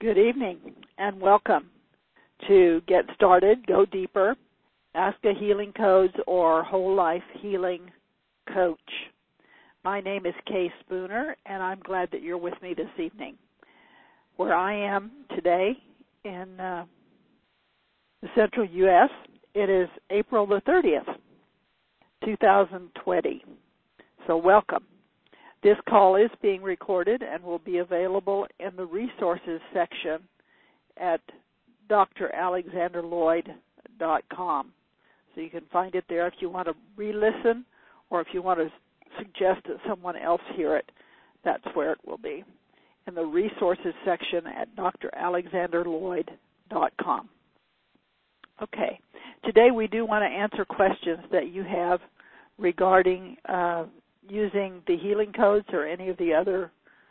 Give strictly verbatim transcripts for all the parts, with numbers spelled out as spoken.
Good evening and welcome to Get Started, Go Deeper, Ask a Healing Codes or Whole Life Healing Coach. My name is Kay Spooner and I'm glad that you're with me this evening. Where I am today in uh, the central U S, it is April the thirtieth, two thousand twenty. So welcome. This call is being recorded and will be available in the resources section at d r alexander lloyd dot com. So you can find it there if you want to re-listen or if you want to suggest that someone else hear it, that's where it will be, in the resources section at d r alexander lloyd dot com. Okay, today we do want to answer questions that you have regarding uh, using the healing codes or any of the other,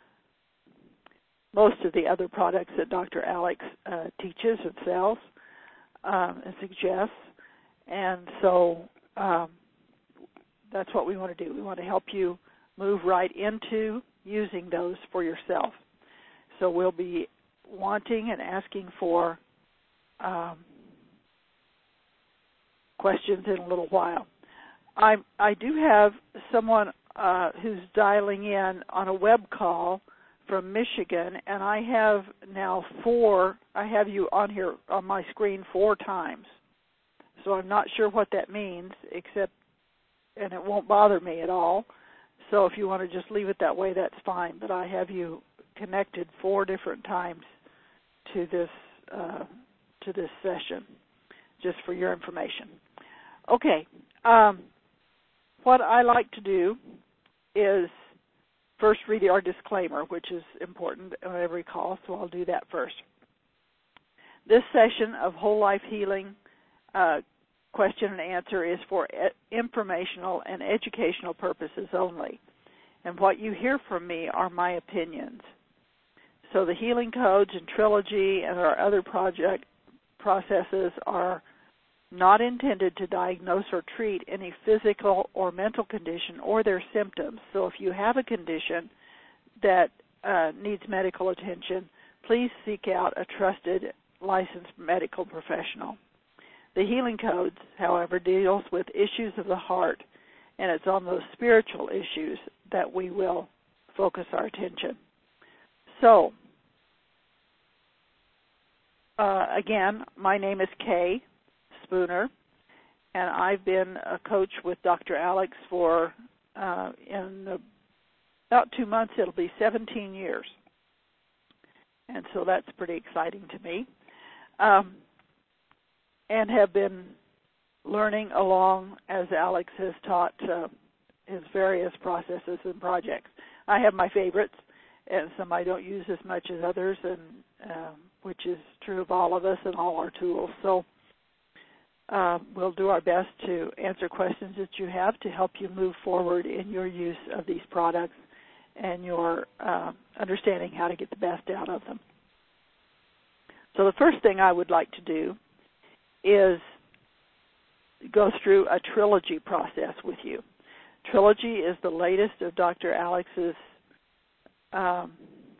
most of the other products that Doctor Alex uh, teaches and sells um, and suggests. And so um, that's what we want to do. We want to help you move right into using those for yourself. So we'll be wanting and asking for um, questions in a little while. I, I do have someone uh, who's dialing in on a web call from Michigan, and I have now four, I have you on here on my screen four times. So I'm not sure what that means, except, and it won't bother me at all. So if you want to just leave it that way, that's fine. But I have you connected four different times to this uh, to this session, just for your information. Okay. Um, What I like to do is first read our disclaimer, which is important on every call, so I'll do that first. This session of Whole Life Healing uh, question and answer is for informational and educational purposes only, and what you hear from me are my opinions. So the healing codes and trilogy and our other project processes are not intended to diagnose or treat any physical or mental condition or their symptoms. So if you have a condition that uh, needs medical attention, please seek out a trusted, licensed medical professional. The healing codes, however, deals with issues of the heart, and it's on those spiritual issues that we will focus our attention. So, uh, again, my name is Kay Spooner, and I've been a coach with Doctor Alex for uh, in the, about two months. It'll be seventeen years, and so that's pretty exciting to me. Um, and have been learning along as Alex has taught uh, his various processes and projects. I have my favorites, and some I don't use as much as others, and uh, which is true of all of us and all our tools. So. Uh, we'll do our best to answer questions that you have to help you move forward in your use of these products and your uh, understanding how to get the best out of them. So the first thing I would like to do is go through a trilogy process with you. Trilogy is the latest of Doctor Alex's um,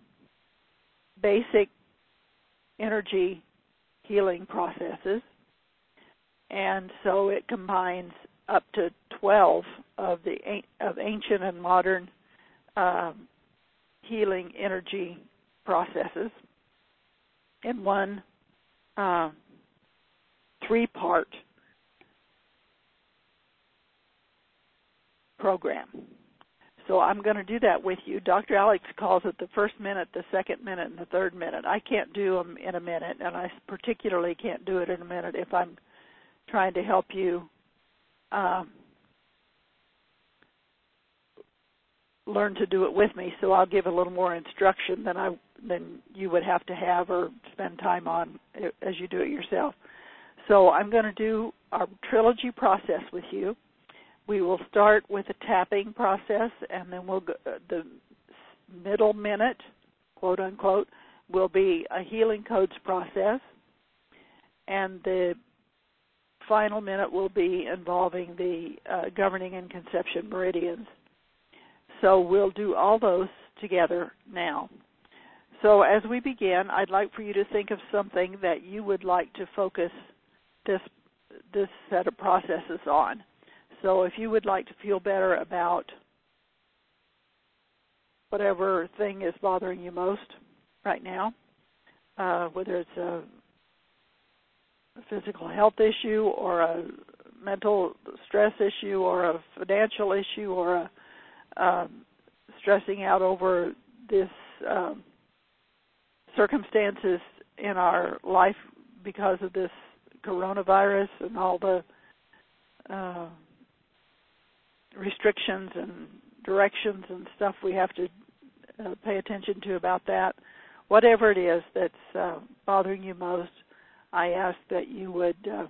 basic energy healing processes. And so it combines up to twelve of the of ancient and modern um, healing energy processes in one uh, three-part program. So I'm going to do that with you. Doctor Alex calls it the first minute, the second minute, and the third minute. I can't do them in a minute, and I particularly can't do it in a minute if I'm trying to help you um, learn to do it with me. So I'll give a little more instruction than I than you would have to have or spend time on as you do it yourself. So I'm going to do our trilogy process with you. We will start with a tapping process, and then we'll go, the middle minute, quote unquote, will be a healing codes process, and the final minute will be involving the uh, governing and conception meridians. So we'll do all those together now. So as we begin, I'd like for you to think of something that you would like to focus this this set of processes on. So if you would like to feel better about whatever thing is bothering you most right now, uh, whether it's a, a physical health issue or a mental stress issue or a financial issue or a um, stressing out over this um, circumstances in our life because of this coronavirus and all the uh, restrictions and directions and stuff we have to uh, pay attention to about that. Whatever it is that's uh, bothering you most, I ask that you would uh,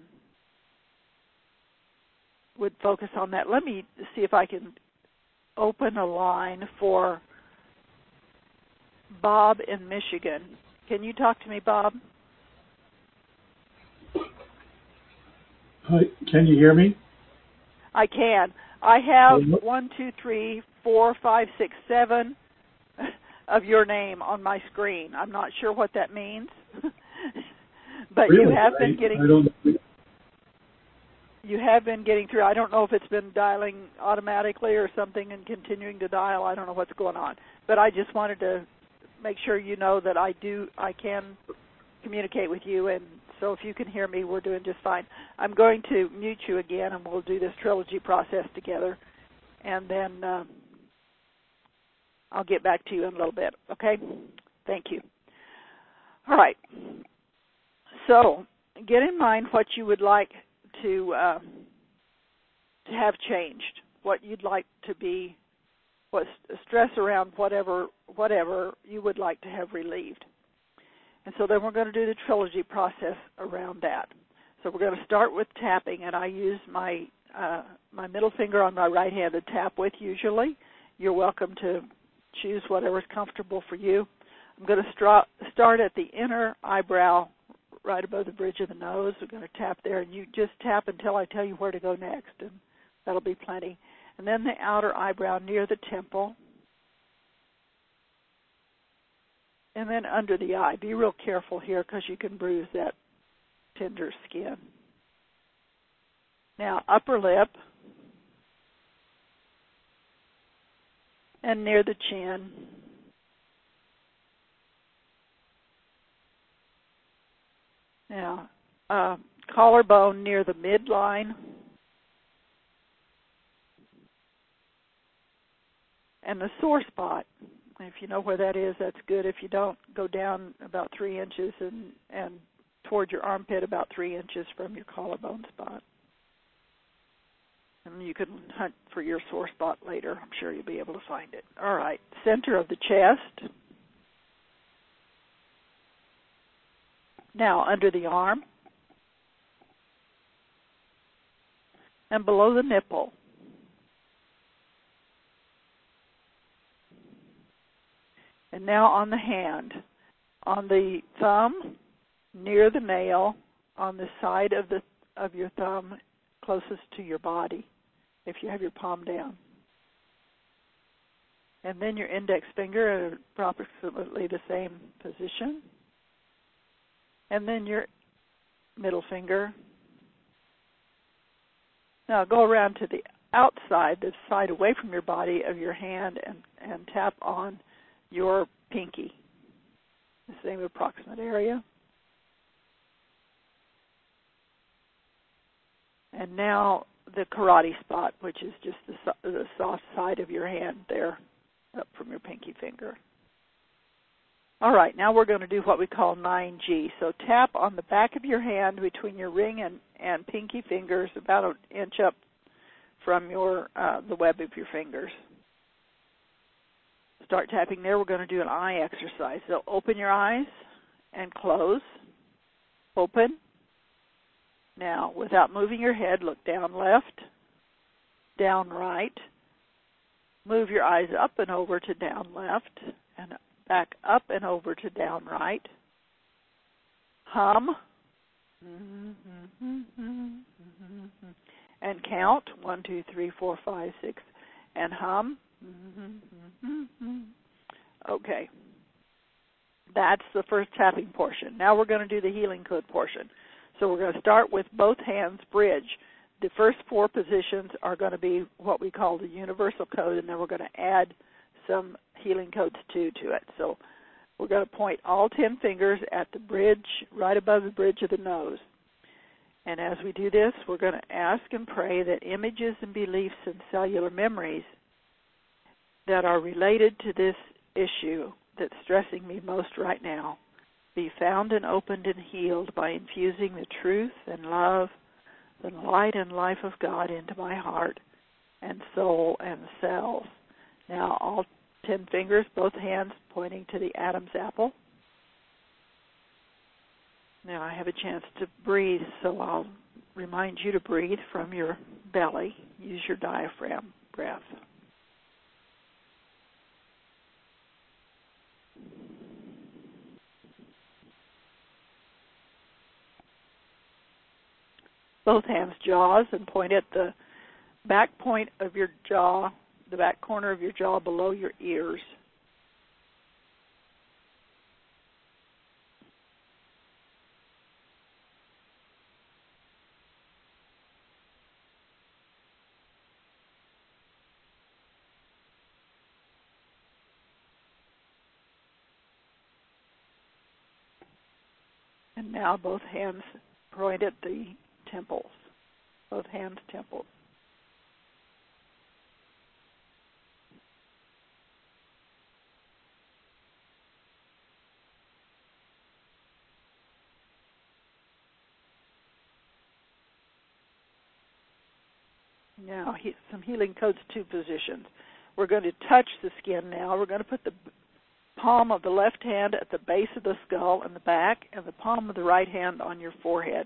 would focus on that. Let me see if I can open a line for Bob in Michigan. Can you talk to me, Bob? Hi, can you hear me? I can. I have one, two, three, four, five, six, seven of your name on my screen. I'm not sure what that means, but really? you have been I, getting. I don't... You have been getting through. I don't know if it's been dialing automatically or something and continuing to dial. I don't know what's going on, but I just wanted to make sure you know that I do. I can communicate with you, and so if you can hear me, we're doing just fine. I'm going to mute you again, and we'll do this trilogy process together, and then uh, I'll get back to you in a little bit, okay? Thank you. All right. So get in mind what you would like to uh, to have changed, what you'd like to be, what stress around whatever whatever you would like to have relieved. And so then we're going to do the trilogy process around that. So we're going to start with tapping, and I use my uh, my middle finger on my right hand to tap with usually. You're welcome to choose whatever's comfortable for you. I'm going to stra- start at the inner eyebrow right above the bridge of the nose. We're going to tap there, and you just tap until I tell you where to go next, and that'll be plenty. And then the outer eyebrow near the temple. And then under the eye. Be real careful here because you can bruise that tender skin. Now, upper lip and near the chin. Now, uh, collarbone near the midline. And the sore spot. If you know where that is, that's good. If you don't, go down about three inches and, and toward your armpit about three inches from your collarbone spot. And you can hunt for your sore spot later. I'm sure you'll be able to find it. All right, center of the chest. Now under the arm. And below the nipple. And now on the hand, on the thumb, near the nail, on the side of the of your thumb, closest to your body, if you have your palm down. And then your index finger at approximately the same position. And then your middle finger. Now go around to the outside, the side away from your body of your hand, and, and tap on your pinky, the same approximate area. And now the karate spot, which is just the, the soft side of your hand there, up from your pinky finger. All right, now we're going to do what we call nine G. So tap on the back of your hand between your ring and, and pinky fingers, about an inch up from your uh, the web of your fingers. Start tapping there. We're going to do an eye exercise. So open your eyes and close. Open. Now, without moving your head, look down left, down right. Move your eyes up and over to down left, and back up and over to down right. Hum. And count. One, two, three, four, five, six. And hum. Okay. that's the first tapping portion. Now we're going to do the healing code portion. So we're going to start with both hands bridge. The first four positions are going to be what we call the universal code, and then we're going to add some healing codes two to it. So we're going to point all ten fingers at the bridge, right above the bridge of the nose. And as we do this, we're going to ask and pray that images and beliefs and cellular memories that are related to this issue that's stressing me most right now be found and opened and healed by infusing the truth and love, the light and life of God into my heart and soul and cells. Now all ten fingers, both hands pointing to the Adam's apple. Now I have a chance to breathe, so I'll remind you to breathe from your belly. Use your diaphragm breath. Both hands jaws and point at the back point of your jaw, the back corner of your jaw below your ears. And now both hands point at the temples, both hands temples. Now, he, some healing codes two positions. We're going to touch the skin now. We're going to put the palm of the left hand at the base of the skull and the back, and the palm of the right hand on your forehead.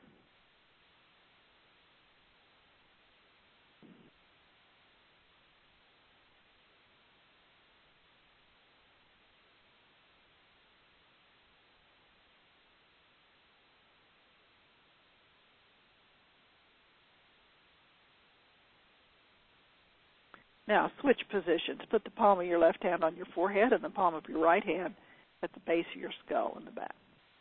Now, switch positions. Put the palm of your left hand on your forehead and the palm of your right hand at the base of your skull in the back.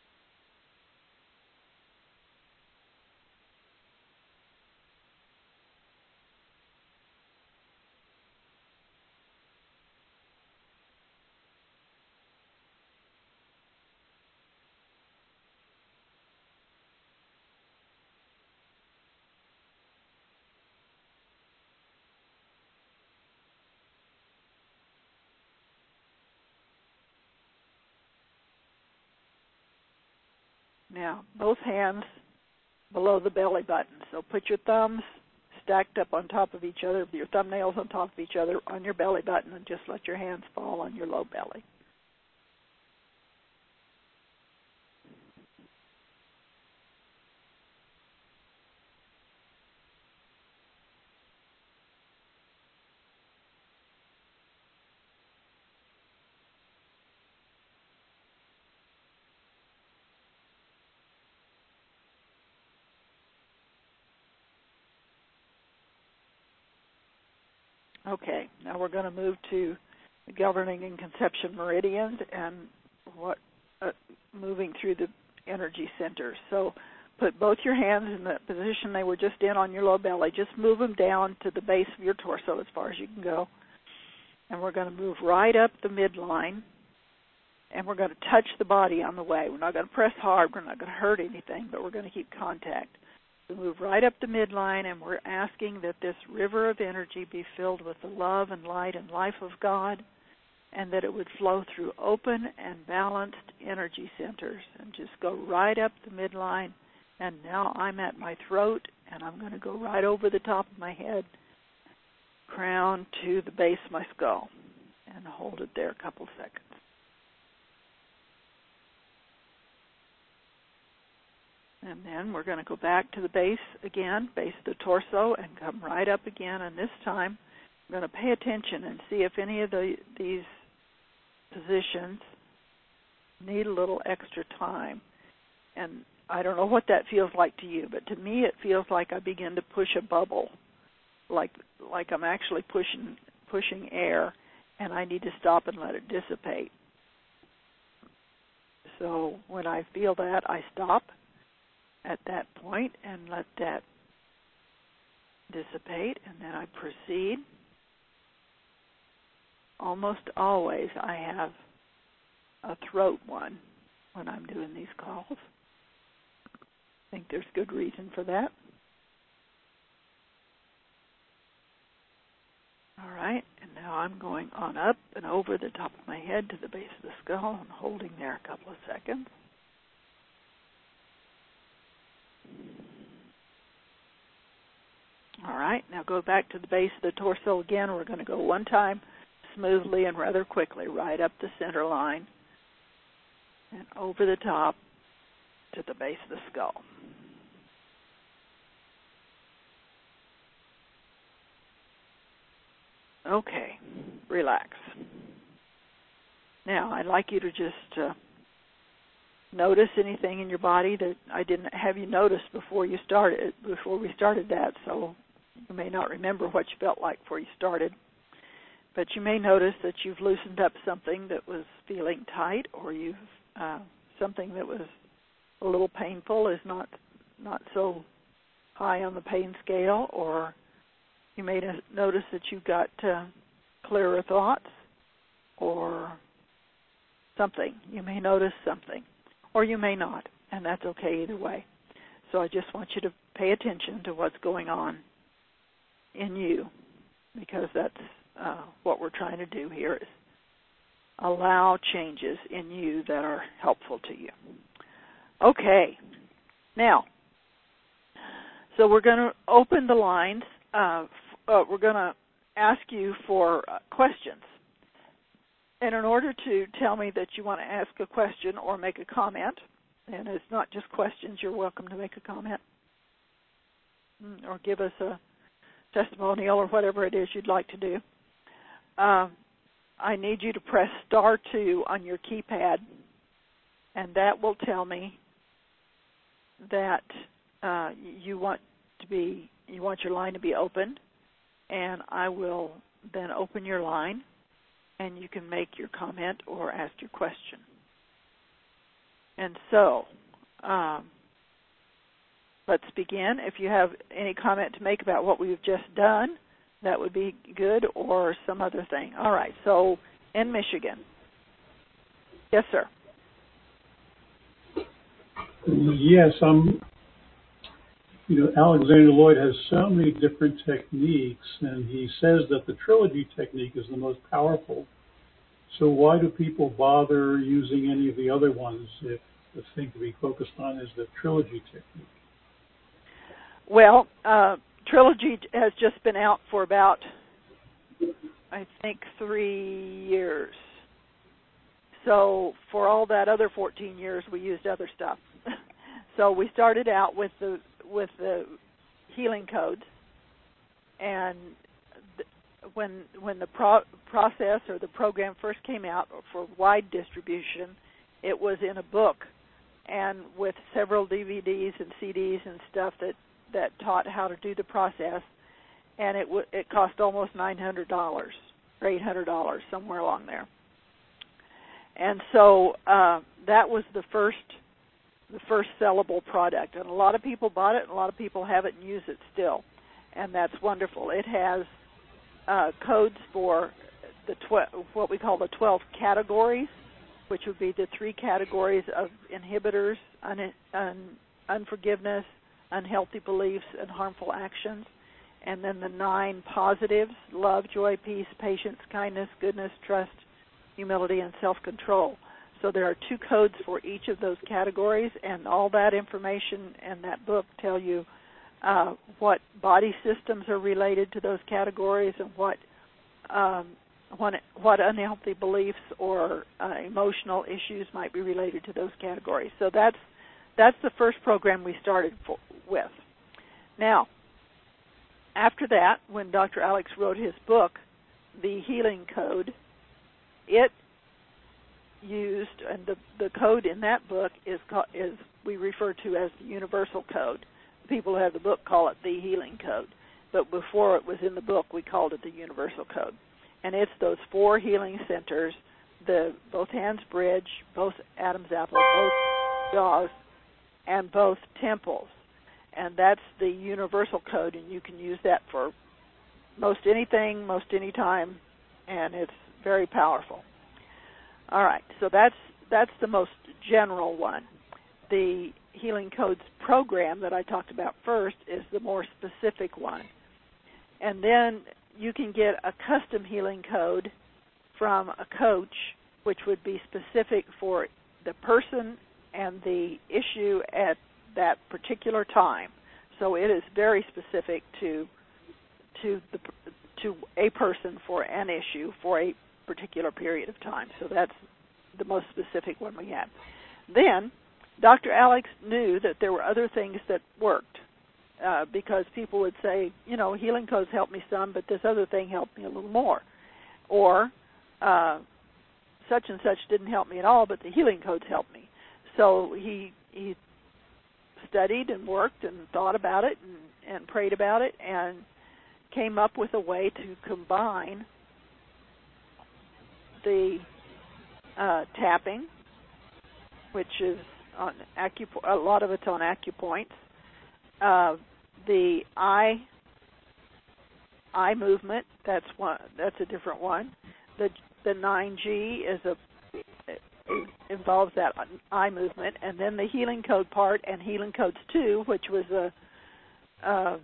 Now, both hands below the belly button. So put your thumbs stacked up on top of each other, your thumbnails on top of each other on your belly button, and just let your hands fall on your low belly. Okay, now we're going to move to the governing and conception meridians and what uh, moving through the energy centers. So put both your hands in the position they were just in on your low belly. Just move them down to the base of your torso as far as you can go. And we're going to move right up the midline, and we're going to touch the body on the way. We're not going to press hard. We're not going to hurt anything, but we're going to keep contact. We move right up the midline, and we're asking that this river of energy be filled with the love and light and life of God, and that it would flow through open and balanced energy centers and just go right up the midline. And now I'm at my throat, and I'm going to go right over the top of my head, crown to the base of my skull, and hold it there a couple seconds. And then we're going to go back to the base again, base of the torso, and come right up again. And this time, I'm going to pay attention and see if any of the, these positions need a little extra time. And I don't know what that feels like to you, but to me it feels like I begin to push a bubble, like like I'm actually pushing pushing air, and I need to stop and let it dissipate. So when I feel that, I stop at that point and let that dissipate, and then I proceed. Almost always I have a throat one when I'm doing these calls. I think there's good reason for that. All right, and now I'm going on up and over the top of my head to the base of the skull and holding there a couple of seconds. All right, now go back to the base of the torso again. We're going to go one time smoothly and rather quickly, right up the center line and over the top to the base of the skull. Okay, relax. Now, I'd like you to just uh, notice anything in your body that I didn't have you notice before you started, before we started that, so you may not remember what you felt like before you started. But you may notice that you've loosened up something that was feeling tight, or you've uh, something that was a little painful is not not so high on the pain scale, or you may notice that you've got uh, clearer thoughts, or something. You may notice something, or you may not, and that's okay either way. So I just want you to pay attention to what's going on in you, because that's uh, what we're trying to do here is allow changes in you that are helpful to you. Okay, now, so we're going to open the lines. Uh, Uh, we're going to ask you for uh, questions. And in order to tell me that you want to ask a question or make a comment, and it's not just questions, you're welcome to make a comment or give us a testimonial or whatever it is you'd like to do. Uh, I need you to press star two on your keypad, and that will tell me that uh, you want to be you want your line to be opened. And I will then open your line, and you can make your comment or ask your question. And so, um, let's begin. If you have any comment to make about what we've just done, that would be good, or some other thing. All right, so in Michigan. Yes, sir. Yes, I'm... You know, Alexander Lloyd has so many different techniques, and he says that the trilogy technique is the most powerful. So why do people bother using any of the other ones if the thing to be focused on is the trilogy technique? Well, uh, trilogy has just been out for about, I think, three years. So for all that other fourteen years, we used other stuff. So we started out with the with the healing codes, and th- when when the pro- process or the program first came out for wide distribution, it was in a book and with several D V Ds and C Ds and stuff that, that taught how to do the process, and it w- it cost almost nine hundred dollars or eight hundred dollars, somewhere along there. And so uh, that was the first the first sellable product, and a lot of people bought it, and a lot of people have it and use it still, and that's wonderful. It has uh, codes for the tw- what we call the twelve categories, which would be the three categories of inhibitors, un- un- unforgiveness, unhealthy beliefs, and harmful actions, and then the nine positives: love, joy, peace, patience, kindness, goodness, trust, humility, and self-control. So there are two codes for each of those categories, and all that information in that book tell you uh, what body systems are related to those categories and what um, what, what unhealthy beliefs or uh, emotional issues might be related to those categories. So that's that's the first program we started for, with. Now, after that, when Doctor Alex wrote his book, The Healing Code, it used, and the, the code in that book is is we refer to as the Universal Code. The people who have the book call it the Healing Code, but before it was in the book, we called it the Universal Code. And it's those four healing centers the both hands bridge, both Adam's apple, both jaws, and both temples. And that's the universal code, and you can use that for most anything, most any time, and it's very powerful. All right, so that's that's the most general one. The Healing Codes program that I talked about first is the more specific one. And then you can get a custom healing code from a coach, which would be specific for the person and the issue at that particular time. So it is very specific to to the to a person for an issue for a particular period of time. So that's the most specific one we have. Then Doctor Alex knew that there were other things that worked uh, because people would say, you know, healing codes helped me some, but this other thing helped me a little more. Or uh, such and such didn't help me at all, but the healing codes helped me. So he he studied and worked and thought about it and, and prayed about it and came up with a way to combine the uh, tapping, which is on acupo- a lot of it's on acupoints, uh, the eye eye movement. That's one. That's a different one. The the nine G is a it involves that eye movement, and then the healing code part and healing codes two, which was a uh,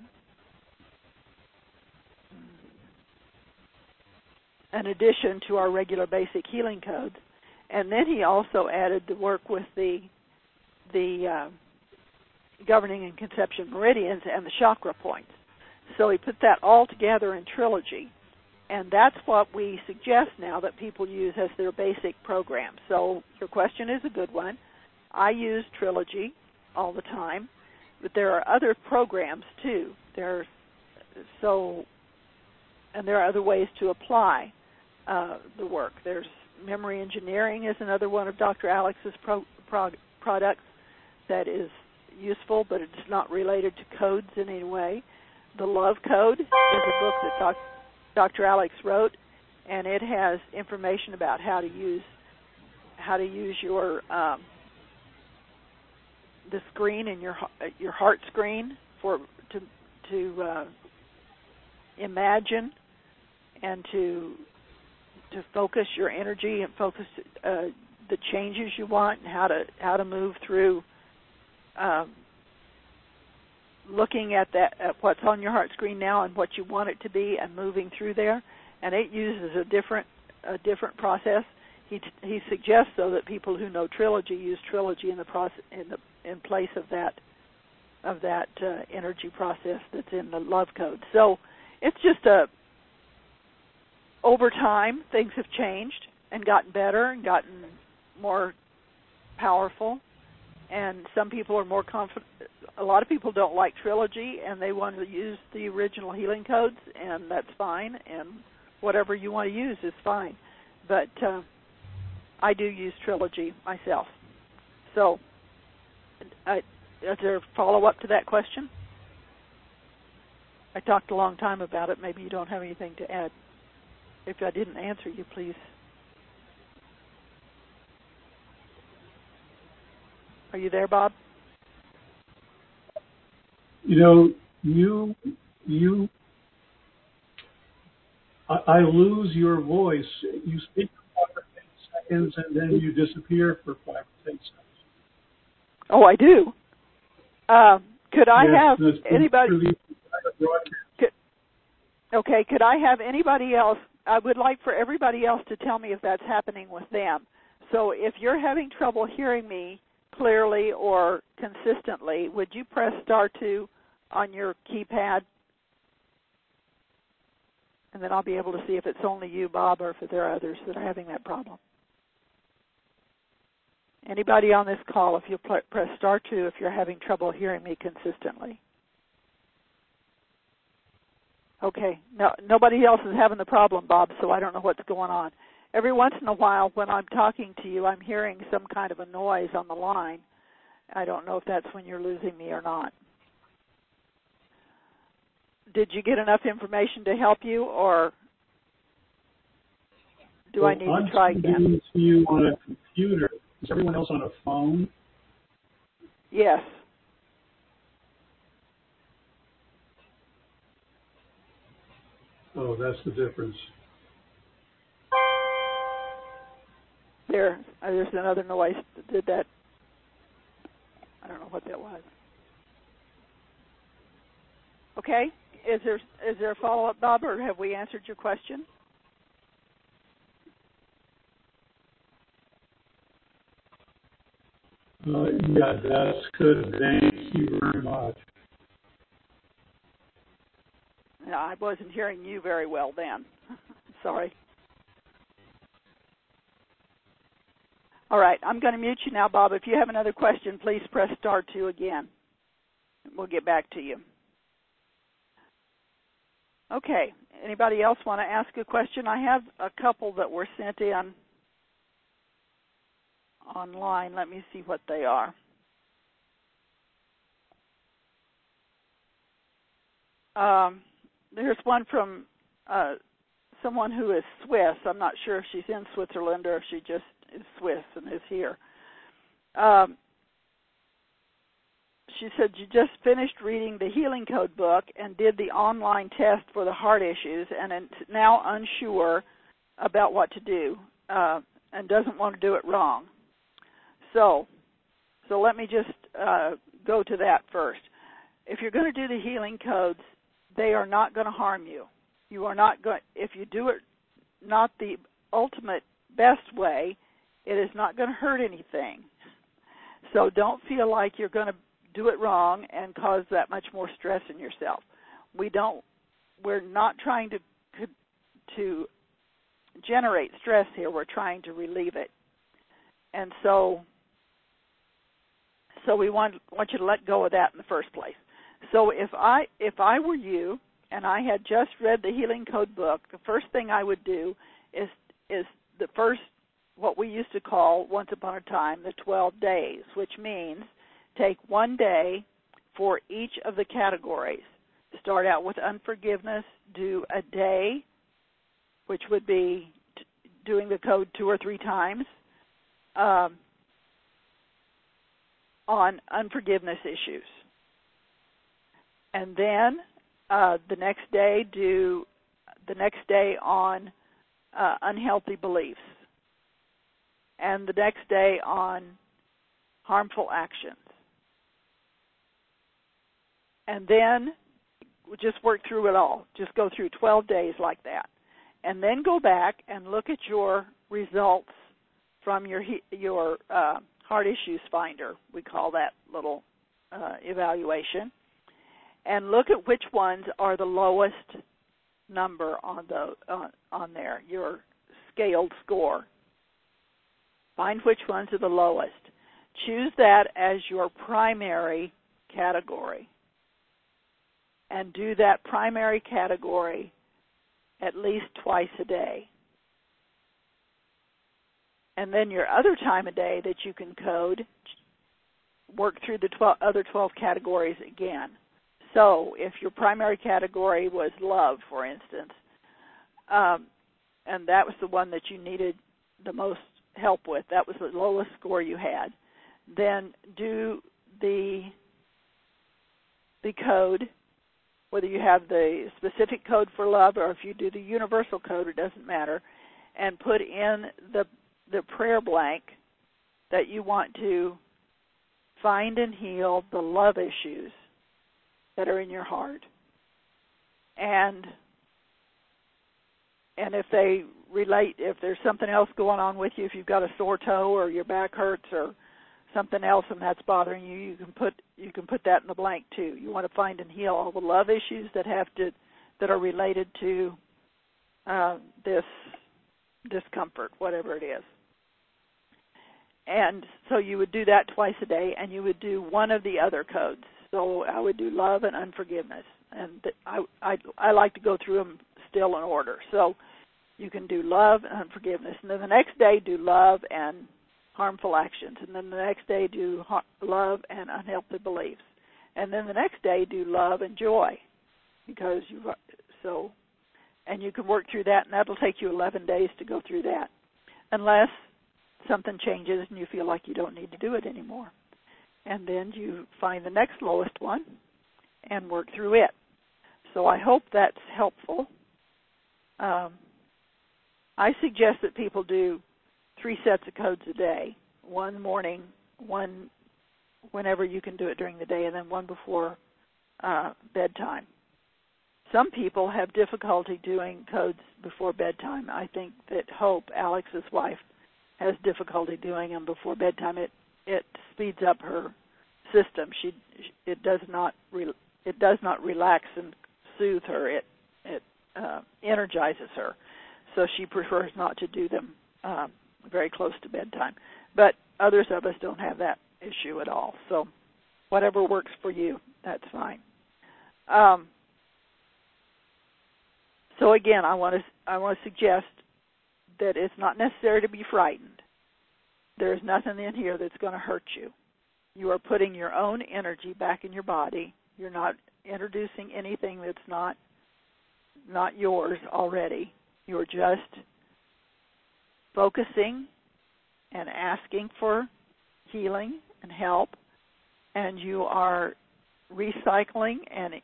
an addition to our regular basic healing codes. And then he also added the work with the the uh, governing and conception meridians and the chakra points. So he put that all together in Trilogy. And that's what we suggest now that people use as their basic program. So your question is a good one. I use Trilogy all the time, but there are other programs too. There's so, and there are other ways to apply uh, the work. There's memory engineering is another one of Doctor Alex's pro, pro, products that is useful, but it's not related to codes in any way. The Love Code is a book that Doc, Doctor Alex wrote, and it has information about how to use how to use your um, the screen in your your heart screen for to to uh, imagine and to to focus your energy and focus uh, the changes you want and how to how to move through um, looking at that at what's on your heart screen now and what you want it to be and moving through there. And it uses a different a different process. He he suggests though that people who know Trilogy use Trilogy in the process in the in place of that of that uh, energy process that's in the Love Code. So it's just a over time, things have changed and gotten better and gotten more powerful. And some people are more confident. A lot of people don't like Trilogy, and they want to use the original healing codes, and that's fine. And whatever you want to use is fine. But uh, I do use Trilogy myself. So I, is there a follow-up to that question? I talked a long time about it. Maybe you don't have anything to add. If I didn't answer you, please. Are you there, Bob? You know, you, you, I, I lose your voice. You speak for five or ten seconds, and then you disappear for five or ten seconds. Oh, I do. Uh, could I yes, have anybody? Could, okay, could I have anybody else? I would like for everybody else to tell me if that's happening with them. So if you're having trouble hearing me clearly or consistently, would you press star two on your keypad? And then I'll be able to see if it's only you, Bob, or if there are others that are having that problem. Anybody on this call, if you'll press star two if you're having trouble hearing me consistently. Okay, no, nobody else is having the problem, Bob, so I don't know what's going on. Every once in a while when I'm talking to you, I'm hearing some kind of a noise on the line. I don't know if that's when you're losing me or not. Did you get enough information to help you, or do well, I need I'm to try again? I'm to you on a computer. Is everyone else on a phone? Yes. Oh, that's the difference. There, uh, there's another noise that did that. I don't know what that was. Okay. Is there is there a follow-up, Bob, or have we answered your question? Uh, yeah, that's good. Thank you very much. No, I wasn't hearing you very well then. Sorry. All right, I'm going to mute you now, Bob. If you have another question, please press star two again. We'll get back to you. Okay, anybody else want to ask a question? I have a couple that were sent in online. Let me see what they are. Um, there's one from uh, someone who is Swiss. I'm not sure if she's in Switzerland or if she just is Swiss and is here. Um, she said you just finished reading the Healing Code book and did the online test for the heart issues and is now unsure about what to do uh, and doesn't want to do it wrong. So, so let me just uh, go to that first. If you're going to do the healing codes, they are not going to harm you. You are not going. If you do it not the ultimate best way, it is not going to hurt anything. So don't feel like you're going to do it wrong and cause that much more stress in yourself. We don't. We're not trying to to generate stress here. We're trying to relieve it, and so. So we want want you to let go of that in the first place. So if I if I were you and I had just read the Healing Code book, the first thing I would do is is the first what we used to call once upon a time the twelve days, which means take one day for each of the categories. Start out with unforgiveness, do a day, which would be t- doing the code two or three times. Um, on unforgiveness issues. And then uh, the next day do the next day on uh, unhealthy beliefs. And the next day on harmful actions. And then just work through it all. Just go through twelve days like that. And then go back and look at your results from your your uh, Heart Issues Finder, we call that little uh, evaluation, and look at which ones are the lowest number on the uh, on there, your scaled score. Find which ones are the lowest. Choose that as your primary category, and do that primary category at least twice a day. And then your other time of day that you can code, work through the twelve, other twelve categories again. So if your primary category was love, for instance, um, and that was the one that you needed the most help with, that was the lowest score you had, then do the the code, whether you have the specific code for love or if you do the universal code, it doesn't matter, and put in the the prayer blank that you want to find and heal the love issues that are in your heart. And and if they relate, if there's something else going on with you, if you've got a sore toe or your back hurts or something else and that's bothering you, you can put you can put that in the blank too. You want to find and heal all the love issues that have to that are related to uh, this discomfort, whatever it is. And so you would do that twice a day, and you would do one of the other codes. So I would do love and unforgiveness, and I I, I like to go through them still in order. So you can do love and unforgiveness, and then the next day do love and harmful actions, and then the next day do ha- love and unhealthy beliefs, and then the next day do love and joy, because you so and you can work through that, and that'll take you eleven days to go through that, unless something changes and you feel like you don't need to do it anymore. And then you find the next lowest one and work through it. So I hope that's helpful. Um, I suggest that people do three sets of codes a day, one morning, one whenever you can do it during the day, and then one before uh, bedtime. Some people have difficulty doing codes before bedtime. I think that Hope, Alex's wife, has difficulty doing them before bedtime. It it speeds up her system. She it does not re, it does not relax and soothe her. It it uh, energizes her. So she prefers not to do them um, very close to bedtime. But others of us don't have that issue at all. So whatever works for you, that's fine. Um, so again, I want to I want to suggest that it's not necessary to be frightened. There's nothing in here that's going to hurt you. You are putting your own energy back in your body. You're not introducing anything that's not not yours already. You're just focusing and asking for healing and help, and you are recycling and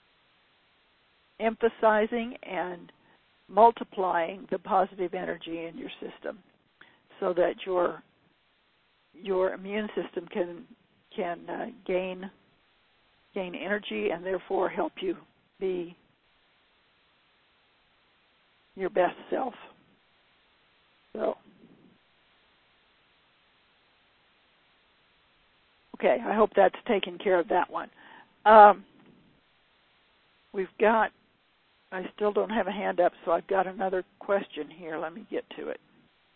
emphasizing and multiplying the positive energy in your system so that your your immune system can can uh, gain gain energy and therefore help you be your best self. So, okay, I hope that's taken care of that one. Um, we've got, I still don't have a hand up, so I've got another question here. Let me get to it.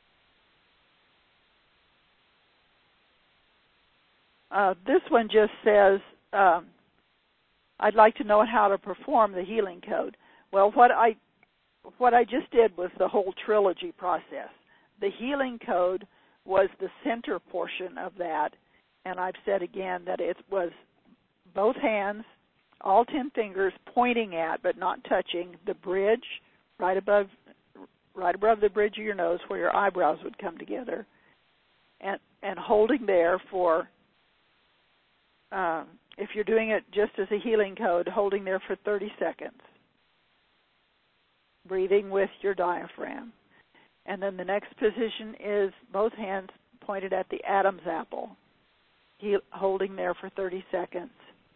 Uh, this one just says, um, I'd like to know how to perform the healing code. Well, what I what I just did was the whole trilogy process. The healing code was the center portion of that, and I've said again that it was both hands, all ten fingers pointing at but not touching the bridge right above right above the bridge of your nose where your eyebrows would come together, and and holding there for Um, if you're doing it just as a healing code, holding there for thirty seconds, breathing with your diaphragm. And then the next position is both hands pointed at the Adam's apple, he, holding there for thirty seconds,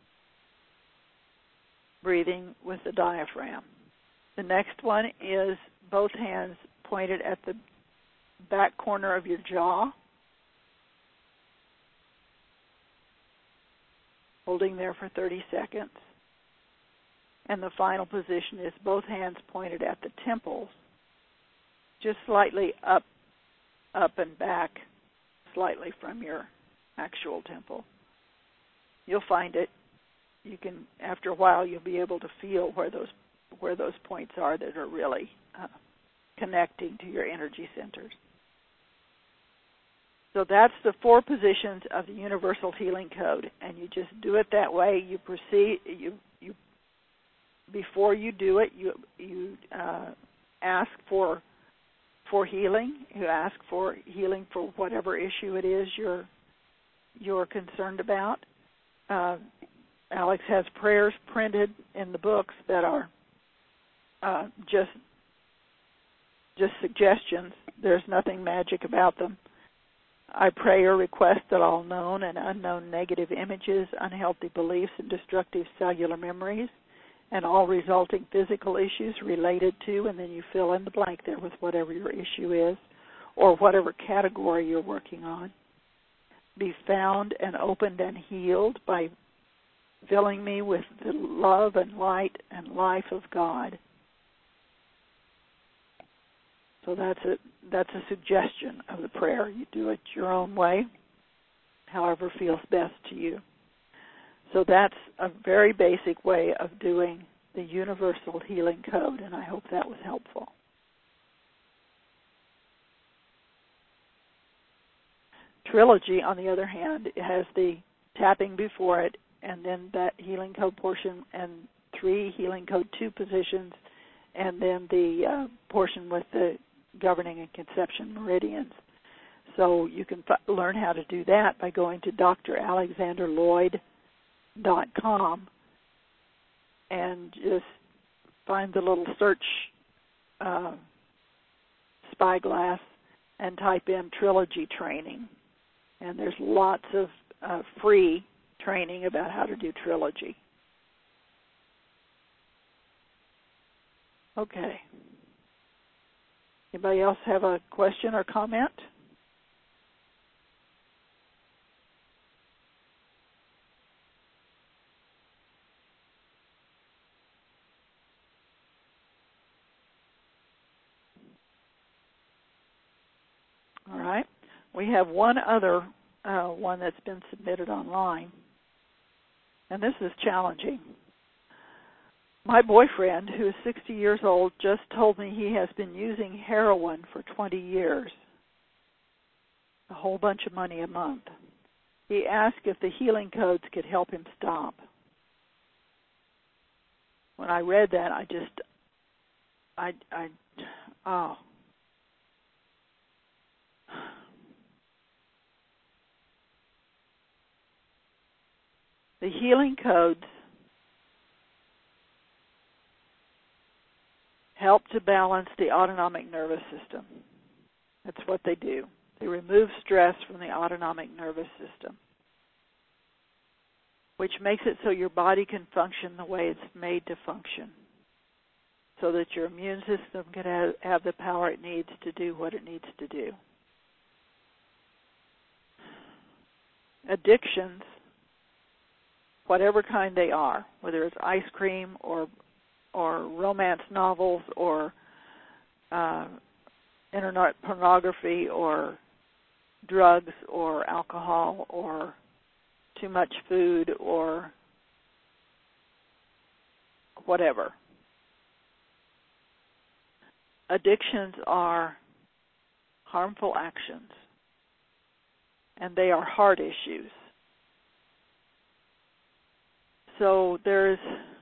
breathing with the diaphragm. The next one is both hands pointed at the back corner of your jaw, holding there for thirty seconds. And the final position is both hands pointed at the temples, just slightly up, up and back, slightly from your actual temple. You'll find it. You can, after a while, you'll be able to feel where those where those points are that are really uh, connecting to your energy centers. So that's the four positions of the Universal Healing Code, and you just do it that way. You proceed. You you before you do it, you you uh, ask for for healing. You ask for healing for whatever issue it is you're you're concerned about. Uh, Alex has prayers printed in the books that are uh, just just suggestions. There's nothing magic about them. I pray or request that all known and unknown negative images, unhealthy beliefs, and destructive cellular memories, and all resulting physical issues related to, and then you fill in the blank there with whatever your issue is, or whatever category you're working on, be found and opened and healed by filling me with the love and light and life of God. So that's a that's a suggestion of the prayer. You do it your own way, however feels best to you. So that's a very basic way of doing the Universal Healing Code, and I hope that was helpful. Trilogy, on the other hand, has the tapping before it, and then that Healing Code portion, and three Healing Code two positions, and then the uh, portion with the governing and conception meridians. So you can f- learn how to do that by going to d r alexander lloyd dot com and just find the little search uh, spyglass and type in trilogy training. And there's lots of uh, free training about how to do trilogy. Okay. Anybody else have a question or comment? All right. We have one other uh, one that's been submitted online, and this is challenging. My boyfriend, who is sixty years old, just told me he has been using heroin for twenty years, a whole bunch of money a month. He asked if the healing codes could help him stop. When I read that, I just, I, I, oh. The healing codes help to balance the autonomic nervous system. That's what they do. They remove stress from the autonomic nervous system, which makes it so your body can function the way it's made to function, so that your immune system can have, have the power it needs to do what it needs to do. Addictions, whatever kind they are, whether it's ice cream or or romance novels or uh, internet pornography or drugs or alcohol or too much food or whatever. Addictions are harmful actions, and they are heart issues. So there's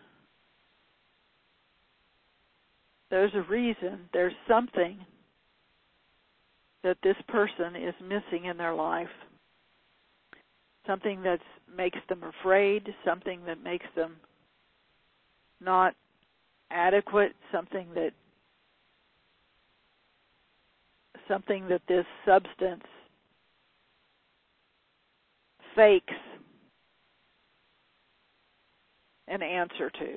there's a reason, there's something that this person is missing in their life, something that makes them afraid, something that makes them not adequate, something that something that this substance fakes an answer to.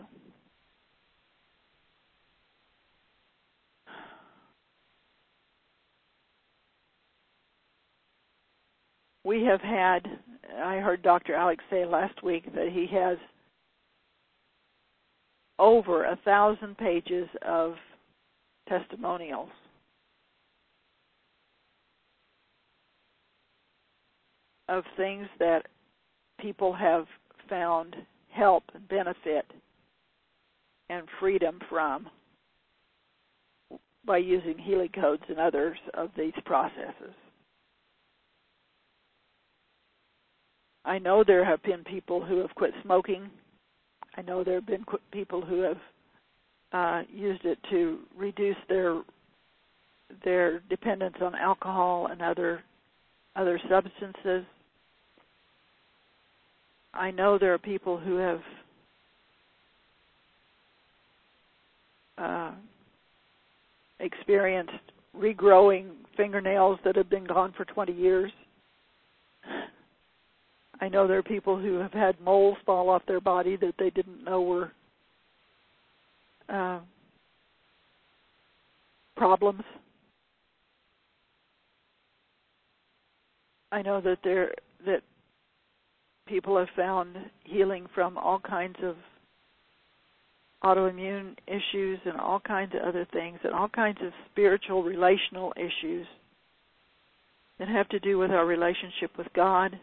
We have had, I heard Doctor Alex say last week that he has over a thousand pages of testimonials of things that people have found help and benefit and freedom from by using healing codes and others of these processes. I know there have been people who have quit smoking. I know there have been qu- people who have uh, used it to reduce their their dependence on alcohol and other other substances. I know there are people who have uh, experienced regrowing fingernails that have been gone for twenty years. I know there are people who have had moles fall off their body that they didn't know were uh, problems. I know that there that people have found healing from all kinds of autoimmune issues and all kinds of other things and all kinds of spiritual, relational issues that have to do with our relationship with God,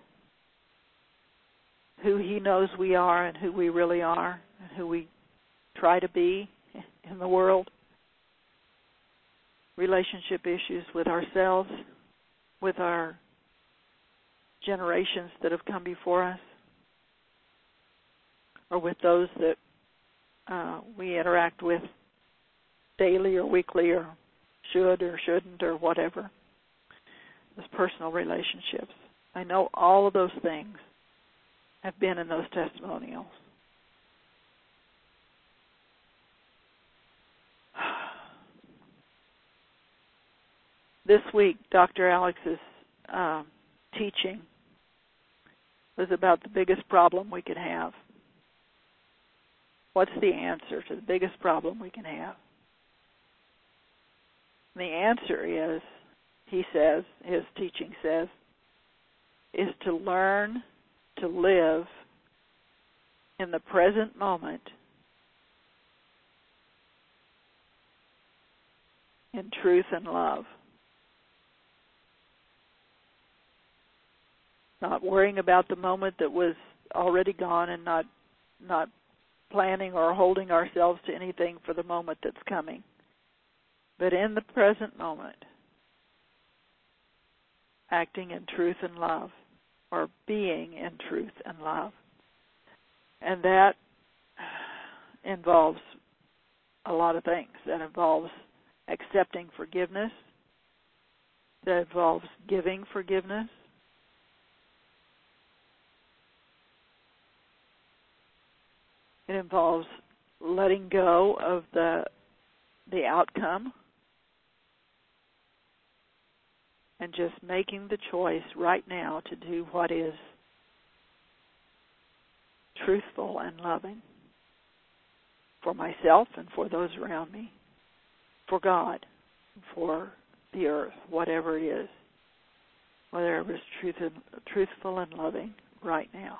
who He knows we are and who we really are and who we try to be in the world, relationship issues with ourselves, with our generations that have come before us, or with those that uh, we interact with daily or weekly or should or shouldn't or whatever. Those personal relationships. I know all of those things have been in those testimonials. This week, Doctor Alex's uh, teaching was about the biggest problem we could have. What's the answer to the biggest problem we can have? And the answer is, he says, his teaching says, is to learn to live in the present moment in truth and love. Not worrying about the moment that was already gone and not not planning or holding ourselves to anything for the moment that's coming. But in the present moment, acting in truth and love, or being in truth and love. And that involves a lot of things. That involves accepting forgiveness. That involves giving forgiveness. It involves letting go of the the outcome and just making the choice right now to do what is truthful and loving for myself and for those around me, for God, for the earth, whatever it is, whatever is truth and, truthful and loving right now.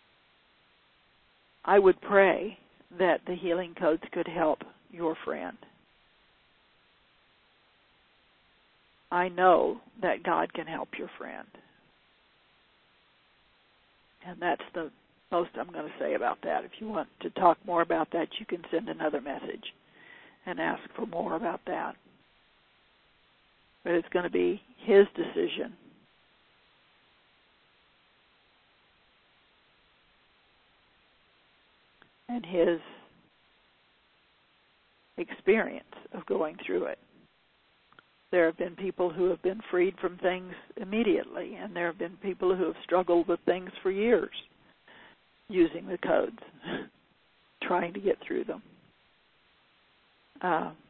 I would pray that the healing codes could help your friend. I know that God can help your friend. And that's the most I'm going to say about that. If you want to talk more about that, you can send another message and ask for more about that. But it's going to be his decision. And his experience of going through it. There have been people who have been freed from things immediately, and there have been people who have struggled with things for years using the codes, trying to get through them. Uh,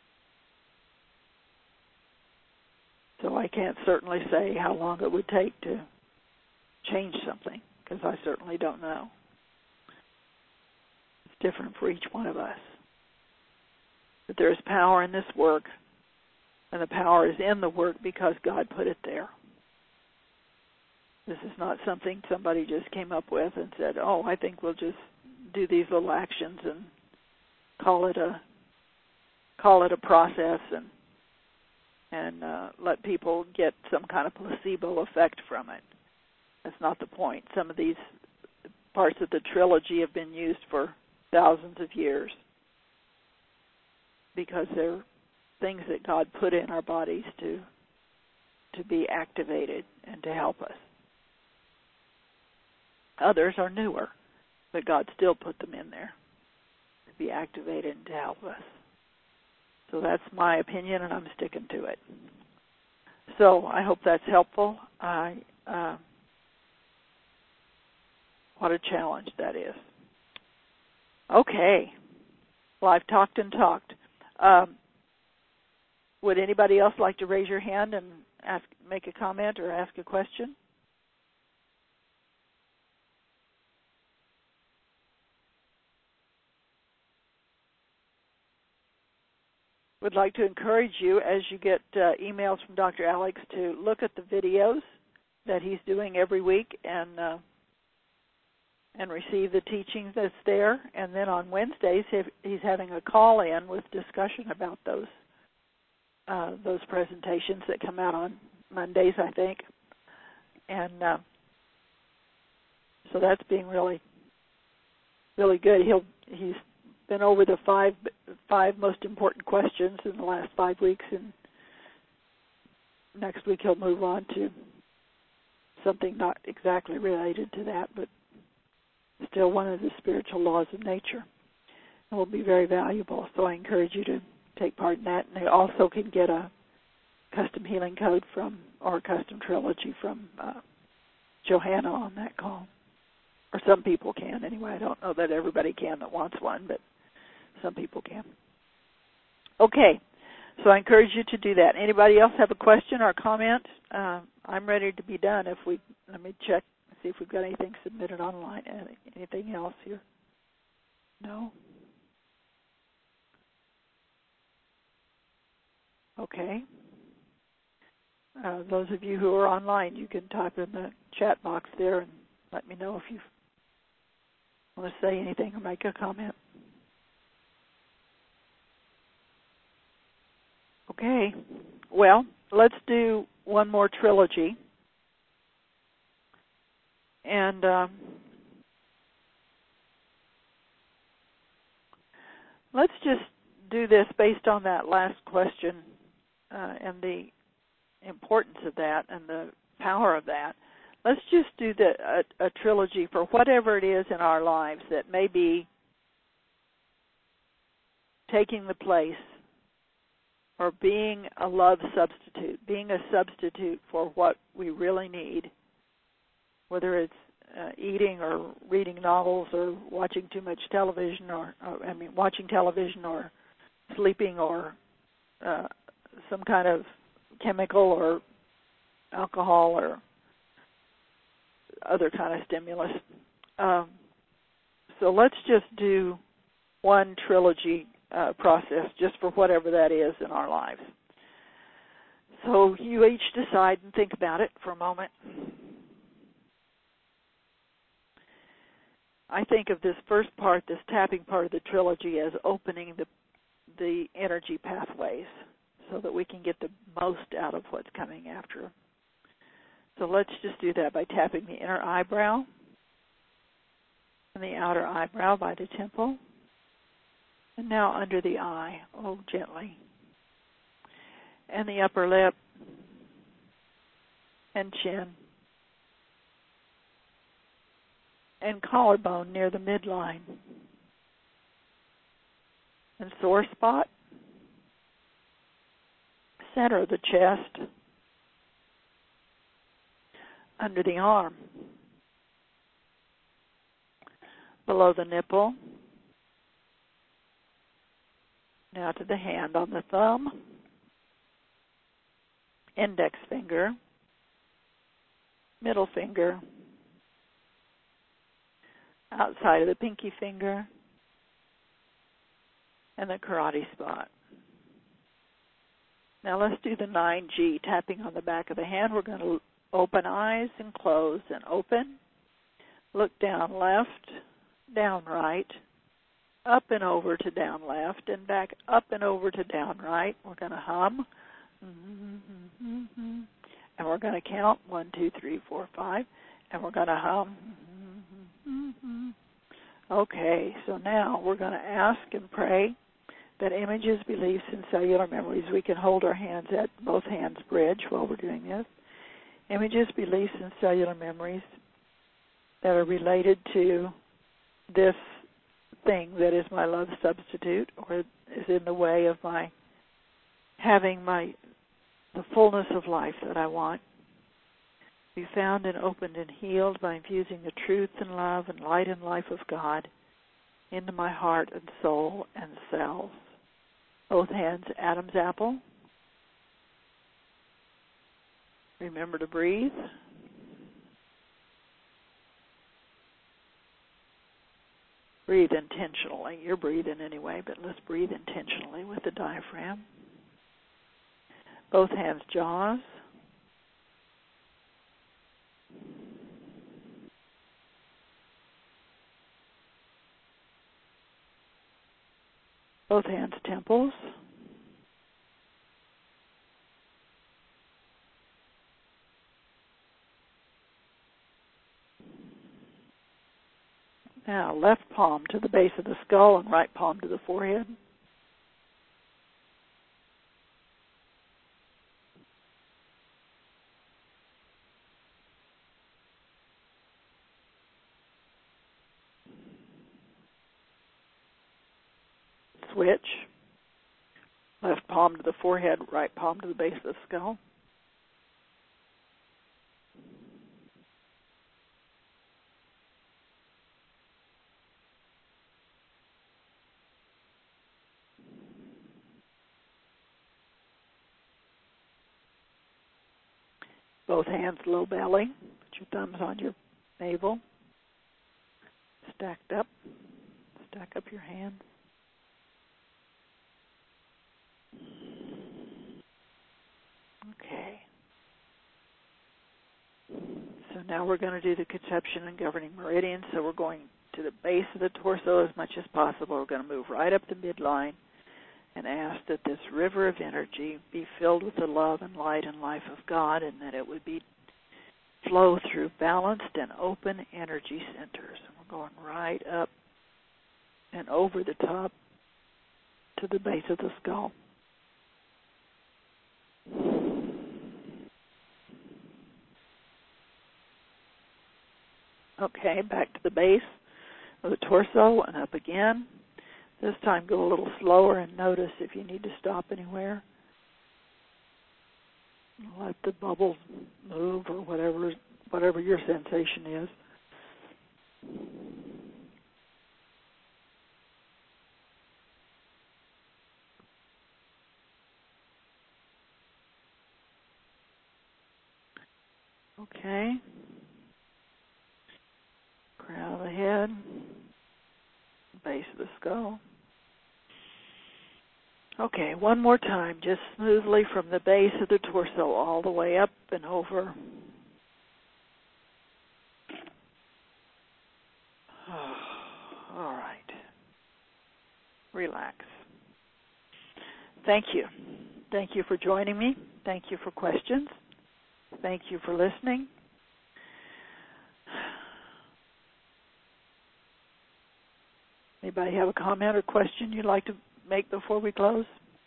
so I can't certainly say how long it would take to change something, because I certainly don't know. Different for each one of us. But there is power in this work, and the power is in the work because God put it there. This is not something somebody just came up with and said, oh, I think we'll just do these little actions and call it a call it a process and and uh, let people get some kind of placebo effect from it. That's not the point. Some of these parts of the trilogy have been used for thousands of years because they're things that God put in our bodies to to be activated and to help us. Others are newer, but God still put them in there to be activated and to help us. So that's my opinion, and I'm sticking to it. So I hope that's helpful. I uh, what a challenge that is. Okay. Well, I've talked and talked. Um, would anybody else like to raise your hand and ask, make a comment or ask a question? Would like to encourage you, as you get uh, emails from Doctor Alex, to look at the videos that he's doing every week and uh, and receive the teachings that's there. And then on Wednesdays, he's having a call-in with discussion about those uh, those presentations that come out on Mondays, I think. And uh, so that's being really, really good. He'll he's been over the five five most important questions in the last five weeks, and next week he'll move on to something not exactly related to that, but still one of the spiritual laws of nature. It will be very valuable, so I encourage you to take part in that. And they also can get a custom healing code from, or a custom trilogy from uh, Johanna on that call. Or some people can anyway. I don't know that everybody can that wants one, but some people can. Okay, so I encourage you to do that. Anybody else have a question or a comment? Uh, I'm ready to be done. If we let me check, see if we've got anything submitted online. Anything else here? No? Okay. Uh, those of you who are online, you can type in the chat box there and let me know if you want to say anything or make a comment. Okay. Well, let's do one more trilogy. And um, let's just do this based on that last question uh, and the importance of that and the power of that. Let's just do the, a, a trilogy for whatever it is in our lives that may be taking the place or being a love substitute, being a substitute for what we really need, whether it's uh, eating or reading novels or watching too much television or, or I mean, watching television or sleeping or uh, some kind of chemical or alcohol or other kind of stimulus. Um, so let's just do one trilogy uh, process just for whatever that is in our lives. So you each decide and think about it for a moment. I think of this first part, this tapping part of the trilogy, as opening the the energy pathways so that we can get the most out of what's coming after. So let's just do that by tapping the inner eyebrow and the outer eyebrow by the temple. And now under the eye, oh, gently. And the upper lip and chin. And collarbone near the midline. And sore spot, center of the chest, under the arm, below the nipple, now to the hand on the thumb, index finger, middle finger, outside of the pinky finger, and the karate spot. Now let's do the nine G, tapping on the back of the hand. We're going to open eyes and close and open. Look down left, down right, up and over to down left, and back up and over to down right. We're going to hum. And we're going to count one, two, three, four, five. And we're going to hum. Okay, so now we're going to ask and pray that images, beliefs, and cellular memories, we can hold our hands at both hands bridge while we're doing this. Images, beliefs, and cellular memories that are related to this thing that is my love substitute or is in the way of my having my the fullness of life that I want. Be found and opened and healed by infusing the truth and love and light and life of God into my heart and soul and cells. Both hands, Adam's apple. Remember to breathe. Breathe intentionally. You're breathing anyway, but let's breathe intentionally with the diaphragm. Both hands, jaws. Both hands, temples. Now, left palm to the base of the skull and right palm to the forehead. Switch. Left palm to the forehead, right palm to the base of the skull. Both hands low belly. Put your thumbs on your navel. Stacked up. Stack up your hands. Okay. So now we're going to do the conception and governing meridian. So we're going to the base of the torso as much as possible. We're going to move right up the midline and ask that this river of energy be filled with the love and light and life of God, and that it would be flow through balanced and open energy centers. And we're going right up and over the top to the base of the skull. Okay, back to the base of the torso and up again. This time go a little slower and notice if you need to stop anywhere. Let the bubbles move or whatever whatever your sensation is. Okay. Crown of the head, base of the skull. Okay, one more time, just smoothly from the base of the torso all the way up and over. All right. Relax. Thank you. Thank you for joining me. Thank you for questions. Thank you for listening. Anybody have a comment or question you'd like to make before we close?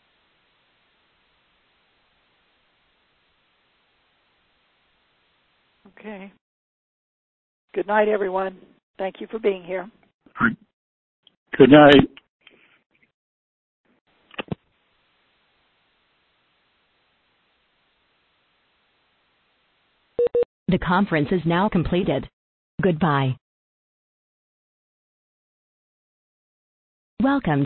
Okay. Good night, everyone. Thank you for being here. Good night. The conference is now completed. Goodbye. Welcome